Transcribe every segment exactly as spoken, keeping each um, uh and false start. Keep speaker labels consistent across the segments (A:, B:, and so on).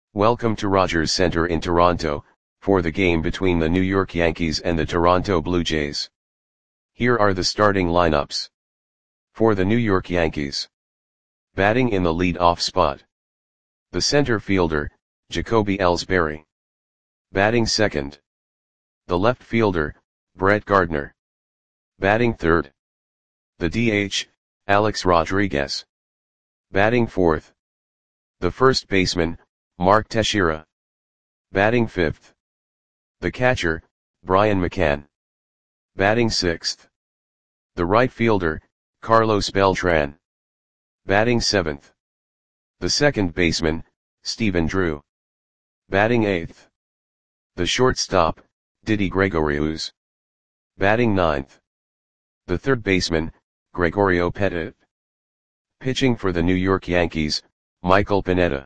A: Welcome to Rogers Center in Toronto, for the game between the New York Yankees and the Toronto Blue Jays. Here are the starting lineups. For the New York Yankees. Batting in the lead-off spot. The center fielder, Jacoby Ellsbury. Batting second. The left fielder, Brett Gardner. Batting third. The D H, Alex Rodriguez. Batting fourth. The first baseman, Mark Teixeira. Batting fifth. The catcher, Brian McCann. Batting sixth. The right fielder, Carlos Beltran. Batting seventh. The second baseman, Stephen Drew. Batting eighth. The shortstop, Didi Gregorius. Batting ninth. The third baseman, Gregorio Petit. Pitching for the New York Yankees, Michael Pineda.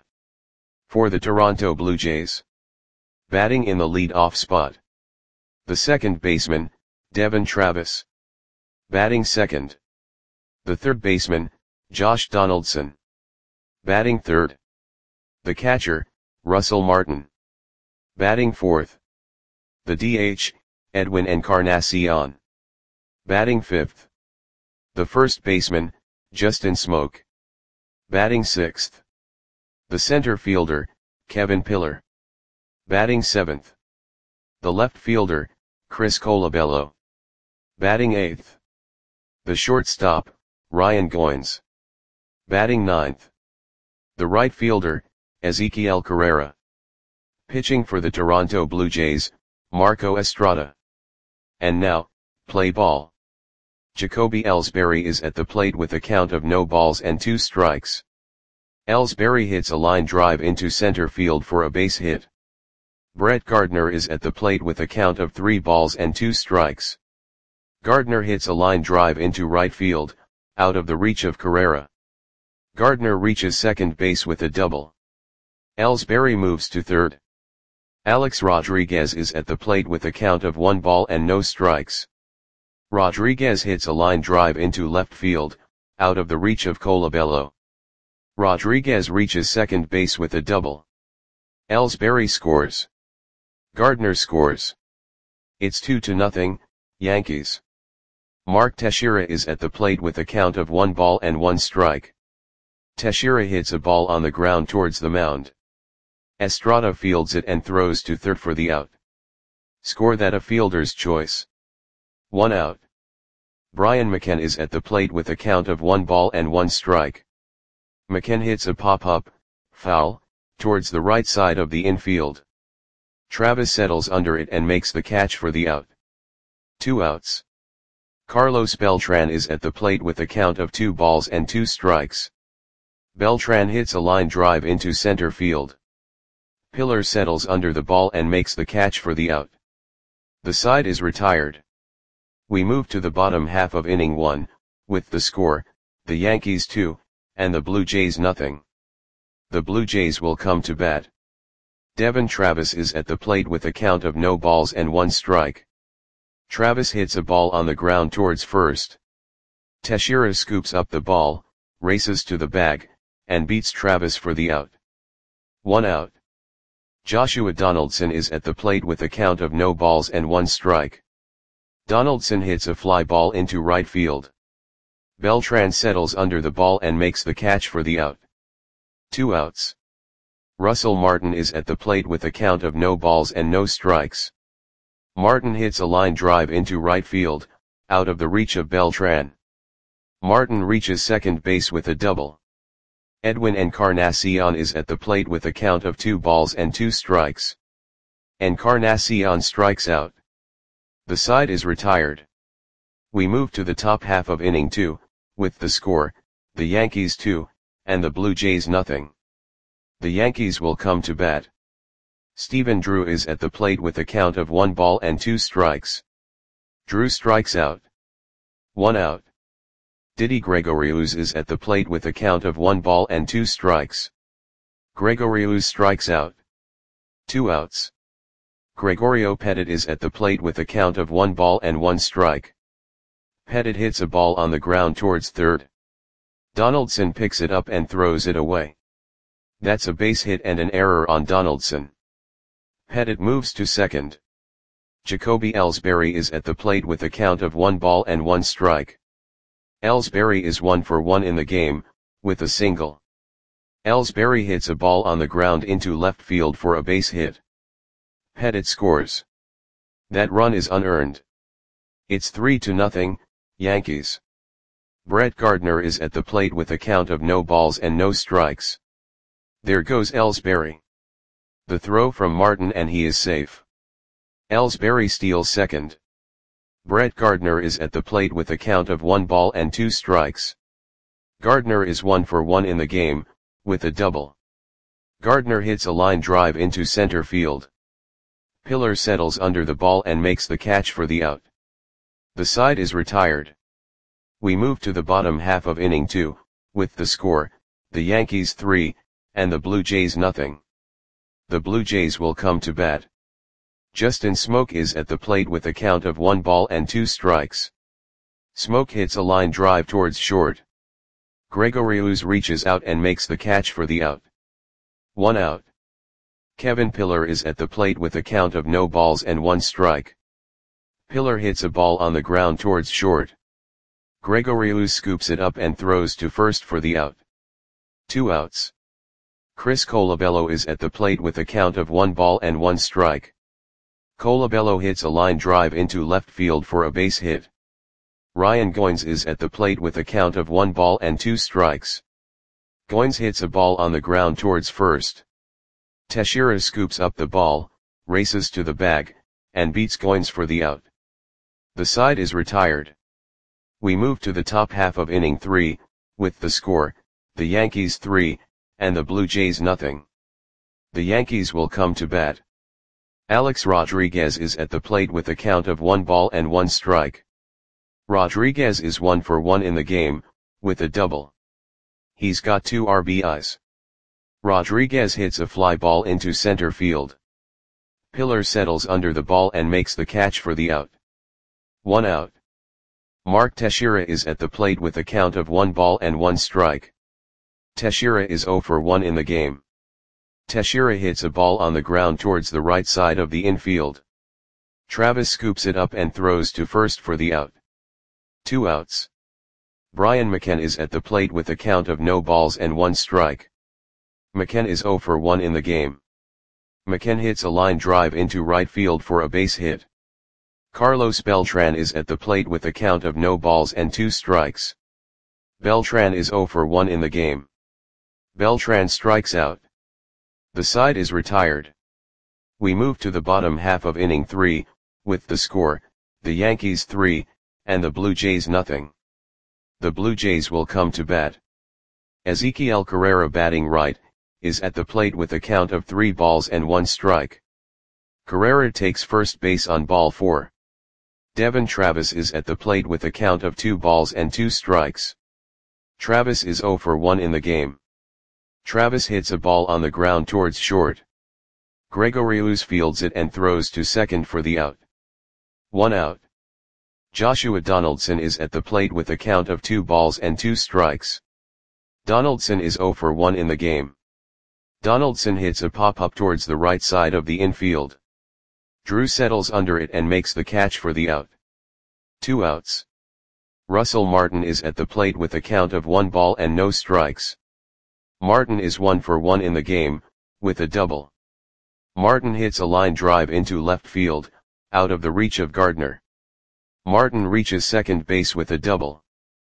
A: For the Toronto Blue Jays. Batting in the lead-off spot. The second baseman, Devon Travis. Batting second. The third baseman, Josh Donaldson. Batting third. The catcher, Russell Martin. Batting fourth. The D H, Edwin Encarnacion. Batting fifth. The first baseman, Justin Smoke. Batting sixth. The center fielder, Kevin Pillar. Batting seventh. The left fielder, Chris Colabello. Batting eighth. The shortstop, Ryan Goins. Batting ninth. The right fielder, Ezekiel Carrera. Pitching for the Toronto Blue Jays, Marco Estrada. And now, play ball. Jacoby Ellsbury is at the plate with a count of no balls and two strikes. Ellsbury hits a line drive into center field for a base hit. Brett Gardner is at the plate with a count of three balls and two strikes. Gardner hits a line drive into right field, out of the reach of Carrera. Gardner reaches second base with a double. Ellsbury moves to third. Alex Rodriguez is at the plate with a count of one ball and no strikes. Rodriguez hits a line drive into left field, out of the reach of Colabello. Rodriguez reaches second base with a double. Ellsbury scores. Gardner scores. It's two to nothing, Yankees. Mark Teixeira is at the plate with a count of one ball and one strike. Teixeira hits a ball on the ground towards the mound. Estrada fields it and throws to third for the out. Score that a fielder's choice. One out. Brian McCann is at the plate with a count of one ball and one strike. McCann hits a pop-up, foul, towards the right side of the infield. Travis settles under it and makes the catch for the out. Two outs. Carlos Beltran is at the plate with a count of two balls and two strikes. Beltran hits a line drive into center field. Pillar settles under the ball and makes the catch for the out. The side is retired. We move to the bottom half of inning one, with the score, the Yankees two, and the Blue Jays nothing. The Blue Jays will come to bat. Devon Travis is at the plate with a count of no balls and one strike. Travis hits a ball on the ground towards first. Teixeira scoops up the ball, races to the bag, and beats Travis for the out. One out. Joshua Donaldson is at the plate with a count of no balls and one strike. Donaldson hits a fly ball into right field. Beltran settles under the ball and makes the catch for the out. Two outs. Russell Martin is at the plate with a count of no balls and no strikes. Martin hits a line drive into right field, out of the reach of Beltran. Martin reaches second base with a double. Edwin Encarnacion is at the plate with a count of two balls and two strikes. Encarnacion strikes out. The side is retired. We move to the top half of inning two, with the score, the Yankees two, and the Blue Jays nothing. The Yankees will come to bat. Stephen Drew is at the plate with a count of one ball and two strikes. Drew strikes out. One out. Didi Gregorius is at the plate with a count of one ball and two strikes. Gregorius strikes out. Two outs. Gregorio Petit is at the plate with a count of one ball and one strike. Petit hits a ball on the ground towards third. Donaldson picks it up and throws it away. That's a base hit and an error on Donaldson. Pettit moves to second. Jacoby Ellsbury is at the plate with a count of one ball and one strike. Ellsbury is one for one in the game, with a single. Ellsbury hits a ball on the ground into left field for a base hit. Pettit scores. That run is unearned. It's three to nothing, Yankees. Brett Gardner is at the plate with a count of no balls and no strikes. There goes Ellsbury. The throw from Martin and he is safe. Ellsbury steals second. Brett Gardner is at the plate with a count of one ball and two strikes. Gardner is one for one in the game, with a double. Gardner hits a line drive into center field. Pillar settles under the ball and makes the catch for the out. The side is retired. We move to the bottom half of inning two, with the score, the Yankees three, and the Blue Jays nothing. The Blue Jays will come to bat. Justin Smoke is at the plate with a count of one ball and two strikes. Smoke hits a line drive towards short. Gregorius reaches out and makes the catch for the out. One out. Kevin Pillar is at the plate with a count of no balls and one strike. Pillar hits a ball on the ground towards short. Gregorius scoops it up and throws to first for the out. Two outs. Chris Colabello is at the plate with a count of one ball and one strike. Colabello hits a line drive into left field for a base hit. Ryan Goins is at the plate with a count of one ball and two strikes. Goins hits a ball on the ground towards first. Teixeira scoops up the ball, races to the bag, and beats Goins for the out. The side is retired. We move to the top half of inning three, with the score, the Yankees three, and the Blue Jays nothing. The Yankees will come to bat. Alex Rodriguez is at the plate with a count of one ball and one strike. Rodriguez is one for one in the game, with a double. He's got two R B Is. Rodriguez hits a fly ball into center field. Pillar settles under the ball and makes the catch for the out. One out. Mark Teixeira is at the plate with a count of one ball and one strike. Teixeira is zero for one in the game. Teixeira hits a ball on the ground towards the right side of the infield. Travis scoops it up and throws to first for the out. Two outs. Brian McCann is at the plate with a count of no balls and one strike. McCann is zero for one in the game. McCann hits a line drive into right field for a base hit. Carlos Beltran is at the plate with a count of no balls and two strikes. Beltran is zero for one in the game. Beltran strikes out. The side is retired. We move to the bottom half of inning three, with the score, the Yankees three, and the Blue Jays nothing. The Blue Jays will come to bat. Ezequiel Carrera, batting right, is at the plate with a count of three balls and one strike. Carrera takes first base on ball four. Devon Travis is at the plate with a count of two balls and two strikes. Travis is zero for one in the game. Travis hits a ball on the ground towards short. Gregorius fields it and throws to second for the out. One out. Joshua Donaldson is at the plate with a count of two balls and two strikes. Donaldson is zero for one in the game. Donaldson hits a pop-up towards the right side of the infield. Drew settles under it and makes the catch for the out. Two outs. Russell Martin is at the plate with a count of one ball and no strikes. Martin is one for one in the game, with a double. Martin hits a line drive into left field, out of the reach of Gardner. Martin reaches second base with a double.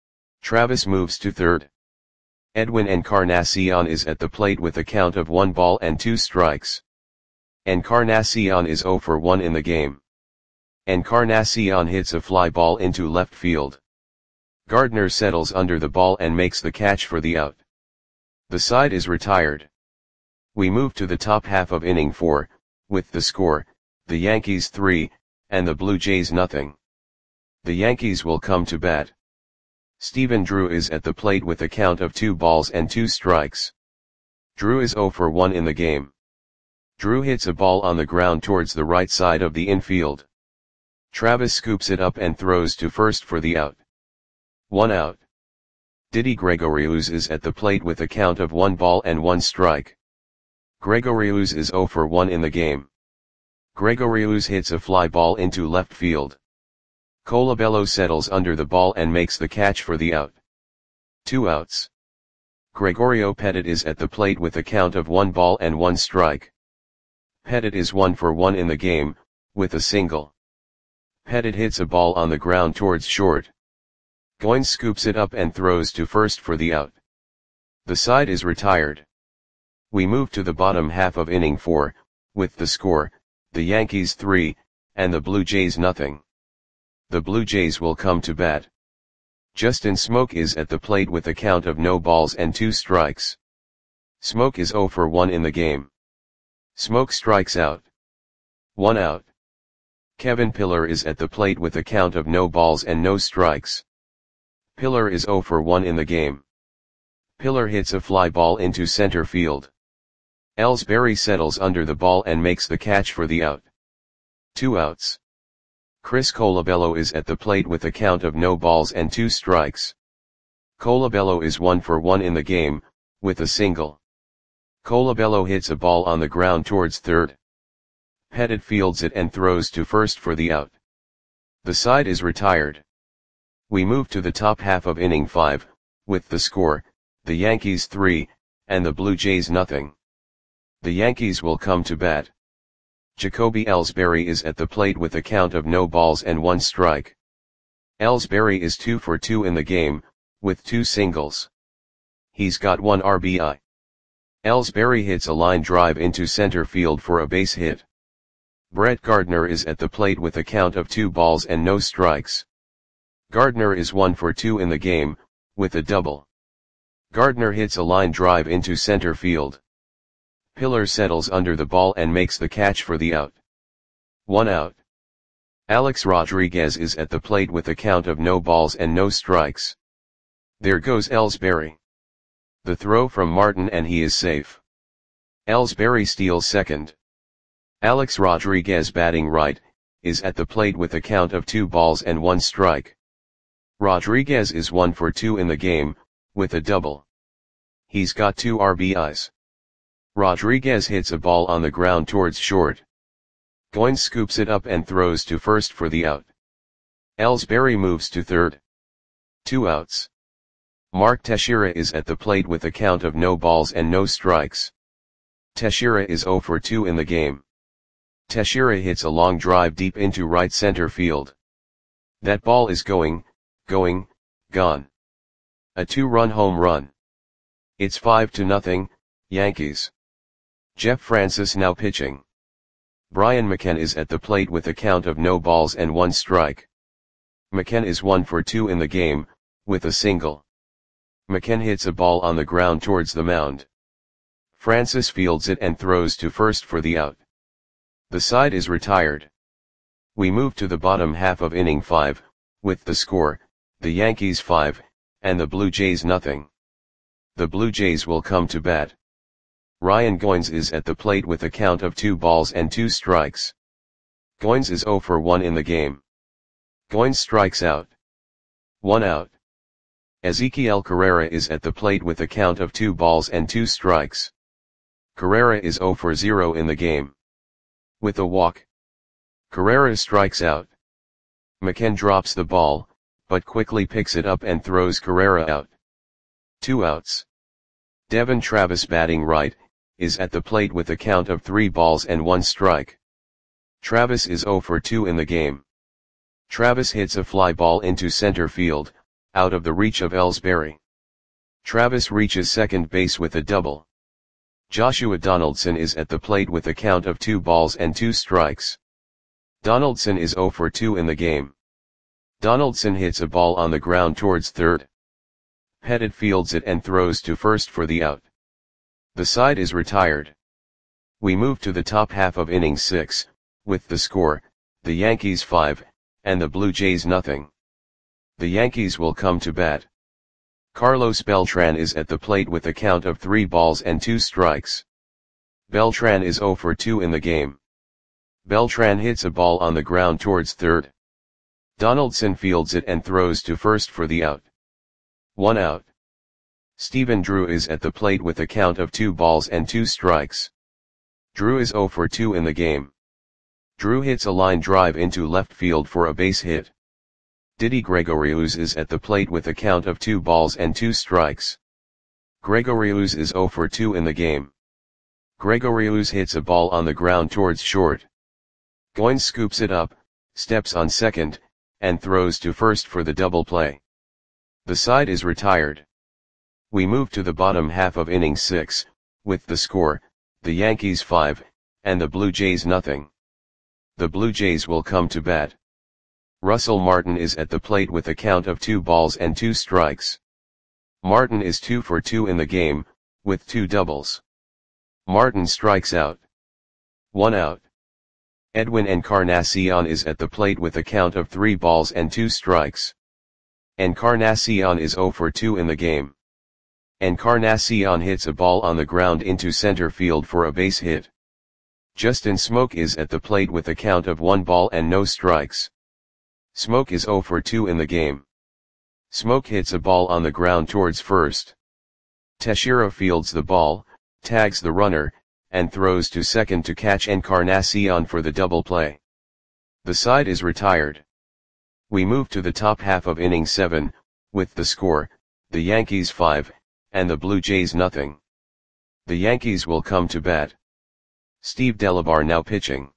A: Travis moves to third. Edwin Encarnacion is at the plate with a count of one ball and two strikes. Encarnacion is zero for one in the game. Encarnacion hits a fly ball into left field. Gardner settles under the ball and makes the catch for the out. The side is retired. We move to the top half of inning four, with the score, the Yankees three, and the Blue Jays nothing. The Yankees will come to bat. Stephen Drew is at the plate with a count of two balls and two strikes. Drew is zero for one in the game. Drew hits a ball on the ground towards the right side of the infield. Travis scoops it up and throws to first for the out. One out. Didi Gregorius is at the plate with a count of one ball and one strike. Gregorius is zero for one in the game. Gregorius hits a fly ball into left field. Colabello settles under the ball and makes the catch for the out. Two outs. Gregorio Petit is at the plate with a count of one ball and one strike. Petit is one for one in the game, with a single. Petit hits a ball on the ground towards short. Goins scoops it up and throws to first for the out. The side is retired. We move to the bottom half of inning four, with the score, the Yankees three, and the Blue Jays nothing. The Blue Jays will come to bat. Justin Smoke is at the plate with a count of no balls and two strikes. Smoke is zero for one in the game. Smoke strikes out. One out. Kevin Pillar is at the plate with a count of no balls and no strikes. Pillar is zero for one in the game. Pillar hits a fly ball into center field. Ellsbury settles under the ball and makes the catch for the out. Two outs. Chris Colabello is at the plate with a count of no balls and two strikes. Colabello is one for one in the game, with a single. Colabello hits a ball on the ground towards third. Petit fields it and throws to first for the out. The side is retired. We move to the top half of inning five, with the score, the Yankees three, and the Blue Jays nothing. The Yankees will come to bat. Jacoby Ellsbury is at the plate with a count of no balls and one strike. Ellsbury is two for two in the game, with two singles. He's got one R B I. Ellsbury hits a line drive into center field for a base hit. Brett Gardner is at the plate with a count of two balls and no strikes. Gardner is one for two in the game, with a double. Gardner hits a line drive into center field. Pillar settles under the ball and makes the catch for the out. One out. Alex Rodriguez is at the plate with a count of no balls and no strikes. There goes Ellsbury. The throw from Martin and he is safe. Ellsbury steals second. Alex Rodriguez, batting right, is at the plate with a count of two balls and one strike. Rodriguez is one for two in the game, with a double. He's got two R B Is. Rodriguez hits a ball on the ground towards short. Goins scoops it up and throws to first for the out. Ellsbury moves to third. Two outs. Mark Teixeira is at the plate with a count of no balls and no strikes. Teixeira is zero for two in the game. Teixeira hits a long drive deep into right center field. That ball is going, going, gone. A two-run home run. It's five to nothing, Yankees. Jeff Francis now pitching. Brian McCann is at the plate with a count of no balls and one strike. McCann is one for two in the game, with a single. McCann hits a ball on the ground towards the mound. Francis fields it and throws to first for the out. The side is retired. We move to the bottom half of inning five, with the score, the Yankees five, and the Blue Jays nothing. The Blue Jays will come to bat. Ryan Goins is at the plate with a count of two balls and two strikes. Goins is zero for one in the game. Goins strikes out. One out. Ezequiel Carrera is at the plate with a count of two balls and two strikes. Carrera is zero for zero in the game. With a walk. Carrera strikes out. McCann drops the ball, but quickly picks it up and throws Carrera out. Two outs. Devon Travis, batting right, is at the plate with a count of three balls and one strike. Travis is zero for two in the game. Travis hits a fly ball into center field, out of the reach of Ellsbury. Travis reaches second base with a double. Joshua Donaldson is at the plate with a count of two balls and two strikes. Donaldson is zero for two in the game. Donaldson hits a ball on the ground towards third. Petit fields it and throws to first for the out. The side is retired. We move to the top half of inning six, with the score, the Yankees five, and the Blue Jays nothing. The Yankees will come to bat. Carlos Beltran is at the plate with a count of three balls and two strikes. Beltran is zero for two in the game. Beltran hits a ball on the ground towards third. Donaldson fields it and throws to first for the out. One out. Stephen Drew is at the plate with a count of two balls and two strikes. Drew is zero for two in the game. Drew hits a line drive into left field for a base hit. Didi Gregorius is at the plate with a count of two balls and two strikes. Gregorius is zero for two in the game. Gregorius hits a ball on the ground towards short. Goins scoops it up, steps on second, and throws to first for the double play. The side is retired. We move to the bottom half of inning six, with the score, the Yankees five, and the Blue Jays nothing. The Blue Jays will come to bat. Russell Martin is at the plate with a count of two balls and two strikes. Martin is two for two in the game, with two doubles. Martin strikes out. One out. Edwin Encarnacion is at the plate with a count of three balls and two strikes. Encarnacion is zero for two in the game. Encarnacion hits a ball on the ground into center field for a base hit. Justin Smoke is at the plate with a count of one ball and no strikes. Smoke is zero for two in the game. Smoke hits a ball on the ground towards first. Teixeira fields the ball, tags the runner, and throws to second to catch Encarnacion for the double play. The side is retired. We move to the top half of inning seven, with the score, the Yankees five, and the Blue Jays nothing. The Yankees will come to bat. Steve Delabar now pitching.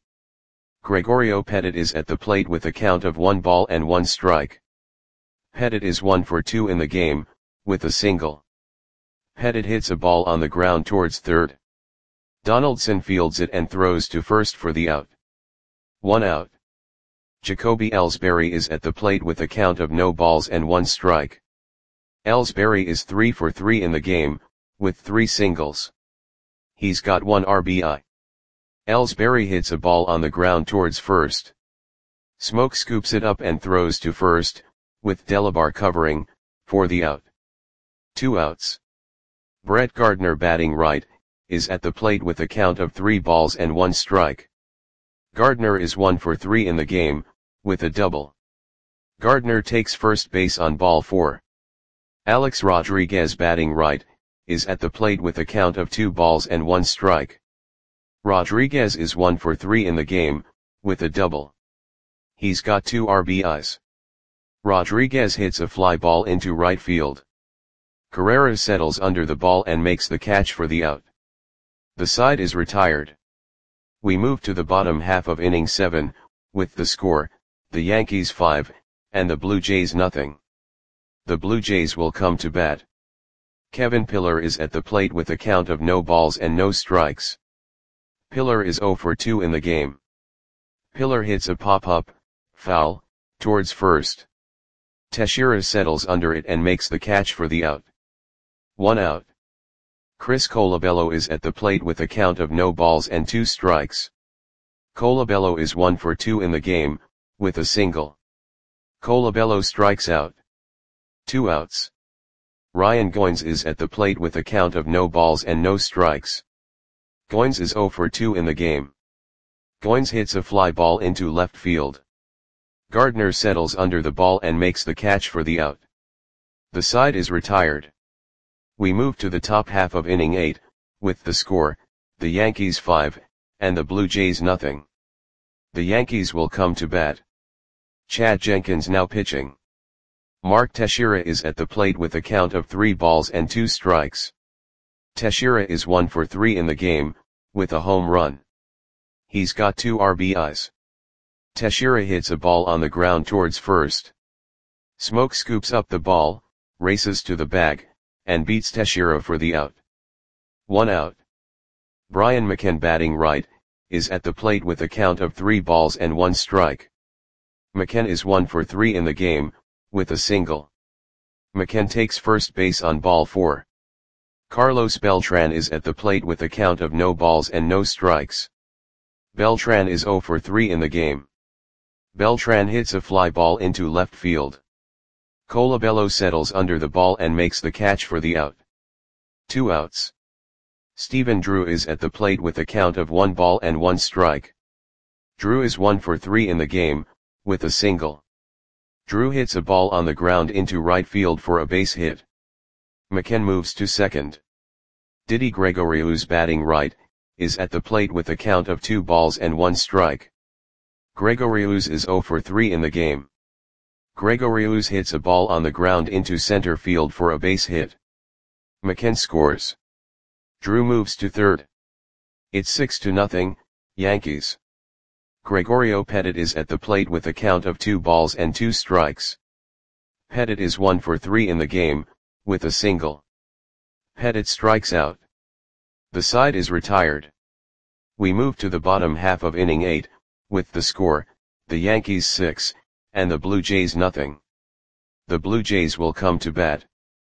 A: Gregorio Petit is at the plate with a count of one ball and one strike. Petit is one for two in the game, with a single. Petit hits a ball on the ground towards third. Donaldson fields it and throws to first for the out. One out. Jacoby Ellsbury is at the plate with a count of no balls and one strike. Ellsbury is three for three in the game, with three singles. He's got one R B I. Ellsbury hits a ball on the ground towards first. Smoke scoops it up and throws to first, with Delabar covering, for the out. Two outs. Brett Gardner batting right, is at the plate with a count of three balls and one strike. Gardner is one for three in the game, with a double. Gardner takes first base on ball four. Alex Rodriguez batting right, is at the plate with a count of two balls and one strike. Rodriguez is one for three in the game, with a double. He's got two R B Is. Rodriguez hits a fly ball into right field. Carrera settles under the ball and makes the catch for the out. The side is retired. We move to the bottom half of inning seven, with the score, the Yankees five, and the Blue Jays nothing. The Blue Jays will come to bat. Kevin Pillar is at the plate with a count of no balls and no strikes. Pillar is zero for two in the game. Pillar hits a pop-up, foul, towards first. Teixeira settles under it and makes the catch for the out. One out. Chris Colabello is at the plate with a count of no balls and two strikes. Colabello is one for two in the game, with a single. Colabello strikes out. Two outs. Ryan Goins is at the plate with a count of no balls and no strikes. Goins is zero for two in the game. Goins hits a fly ball into left field. Gardner settles under the ball and makes the catch for the out. The side is retired. We move to the top half of inning eight, with the score, the Yankees five, and the Blue Jays nothing. The Yankees will come to bat. Chad Jenkins now pitching. Mark Teixeira is at the plate with a count of three balls and two strikes. Teixeira is one for three in the game, with a home run. He's got two R B Is. Teixeira hits a ball on the ground towards first. Smoke scoops up the ball, races to the bag, and beats Teixeira for the out. One out. Brian McCann batting right, is at the plate with a count of three balls and one strike. McCann is one for three in the game, with a single. McCann takes first base on ball four. Carlos Beltran is at the plate with a count of no balls and no strikes. Beltran is zero for three in the game. Beltran hits a fly ball into left field. Colabello settles under the ball and makes the catch for the out. Two outs. Stephen Drew is at the plate with a count of one ball and one strike. Drew is one for three in the game, with a single. Drew hits a ball on the ground into right field for a base hit. McCann moves to second. Didi Gregorius batting right, is at the plate with a count of two balls and one strike. Gregorius is zero for three in the game. Gregorius hits a ball on the ground into center field for a base hit. McKenna scores. Drew moves to third. It's six to nothing, Yankees. Gregorio Petit is at the plate with a count of two balls and two strikes. Petit is one for three in the game, with a single. Petit strikes out. The side is retired. We move to the bottom half of inning eight, with the score, the Yankees six, and the Blue Jays nothing. The Blue Jays will come to bat.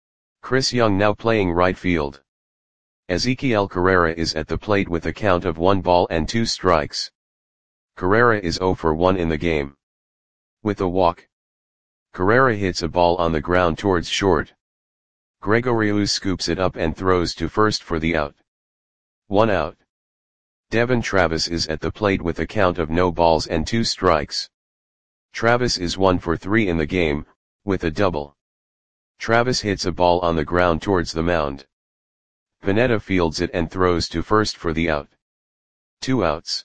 A: Chris Young now playing right field. Ezequiel Carrera is at the plate with a count of one ball and two strikes. Carrera is zero for one in the game. With a walk. Carrera hits a ball on the ground towards short. Gregorius scoops it up and throws to first for the out. One out. Devon Travis is at the plate with a count of no balls and two strikes. Travis is one for three in the game, with a double. Travis hits a ball on the ground towards the mound. Pineda fields it and throws to first for the out. Two outs.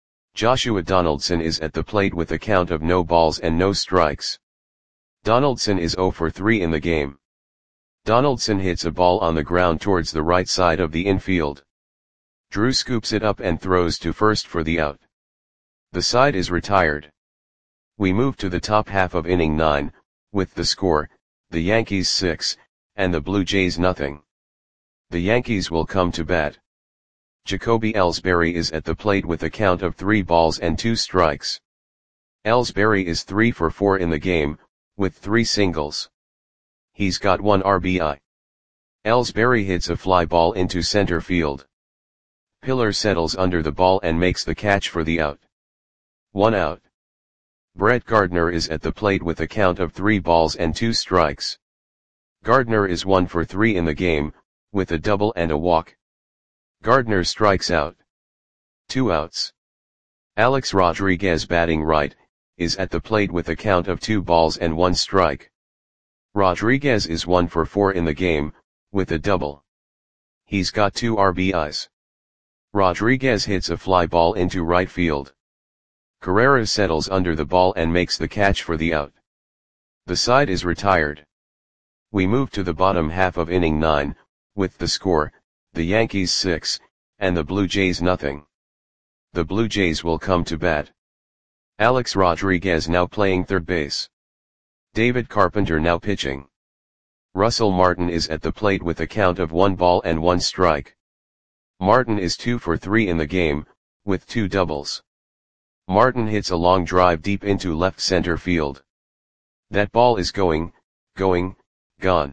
A: Joshua Donaldson is at the plate with a count of no balls and no strikes. Donaldson is zero for three in the game. Donaldson hits a ball on the ground towards the right side of the infield. Drew scoops it up and throws to first for the out. The side is retired. We move to the top half of inning nine, with the score, the Yankees six, and the Blue Jays nothing. The Yankees will come to bat. Jacoby Ellsbury is at the plate with a count of three balls and two strikes. Ellsbury is three for four in the game, with three singles. He's got one R B I. Ellsbury hits a fly ball into center field. Pillar settles under the ball and makes the catch for the out. One out. Brett Gardner is at the plate with a count of three balls and two strikes. Gardner is one for three in the game, with a double and a walk. Gardner strikes out. Two outs. Alex Rodriguez batting right, is at the plate with a count of two balls and one strike. Rodriguez is one for four in the game, with a double. He's got two R B Is. Rodriguez hits a fly ball into right field. Carrera settles under the ball and makes the catch for the out. The side is retired. We move to the bottom half of inning nine, with the score, the Yankees six, and the Blue Jays nothing. The Blue Jays will come to bat. Alex Rodriguez now playing third base. David Carpenter now pitching. Russell Martin is at the plate with a count of one ball and one strike. Martin is two for three in the game, with two doubles. Martin hits a long drive deep into left center field. That ball is going, going, gone.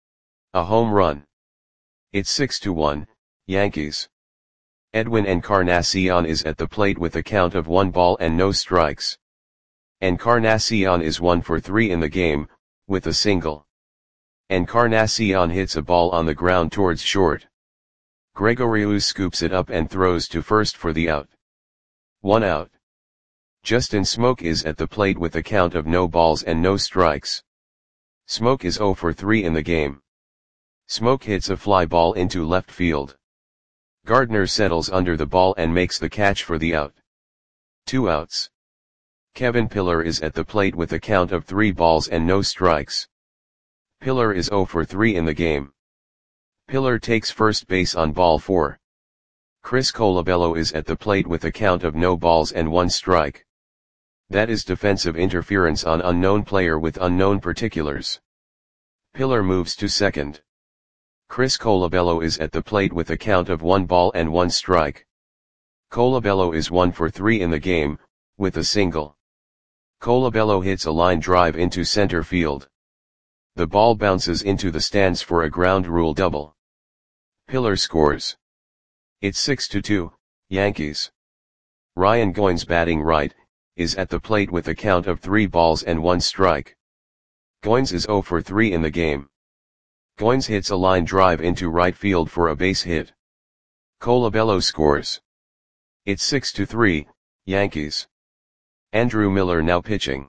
A: A home run. It's six to one, Yankees. Edwin Encarnacion is at the plate with a count of one ball and no strikes. Encarnacion is one for three in the game, with a single. Encarnacion hits a ball on the ground towards short. Gregorius scoops it up and throws to first for the out. One out. Justin Smoke is at the plate with a count of no balls and no strikes. Smoke is zero for three in the game. Smoke hits a fly ball into left field. Gardner settles under the ball and makes the catch for the out. Two outs. Kevin Pillar is at the plate with a count of three balls and no strikes. Pillar is zero for three in the game. Pillar takes first base on ball four. Chris Colabello is at the plate with a count of no balls and one strike. That is defensive interference on unknown player with unknown particulars. Pillar moves to second. Chris Colabello is at the plate with a count of one ball and one strike. Colabello is one for three in the game, with a single. Colabello hits a line drive into center field. The ball bounces into the stands for a ground rule double. Pillar scores. It's six to two, Yankees. Ryan Goins batting right, is at the plate with a count of three balls and one strike. Goins is zero for three in the game. Goins hits a line drive into right field for a base hit. Colabello scores. It's six to three, Yankees. Andrew Miller now pitching.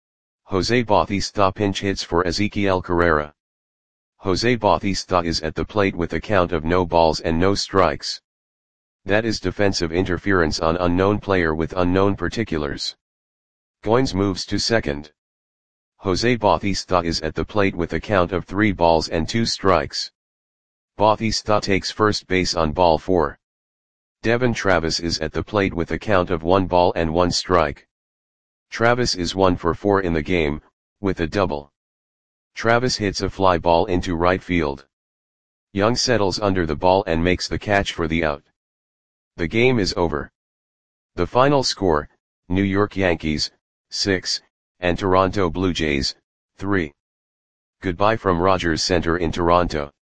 A: Jose Bautista pinch hits for Ezequiel Carrera. Jose Bautista is at the plate with a count of no balls and no strikes. That is defensive interference on unknown player with unknown particulars. Goins moves to second. Jose Bautista is at the plate with a count of three balls and two strikes. Bautista takes first base on ball four. Devon Travis is at the plate with a count of one ball and one strike. Travis is one for four in the game, with a double. Travis hits a fly ball into right field. Young settles under the ball and makes the catch for the out. The game is over. The final score, New York Yankees, six, and Toronto Blue Jays, three. Goodbye from Rogers Center in Toronto.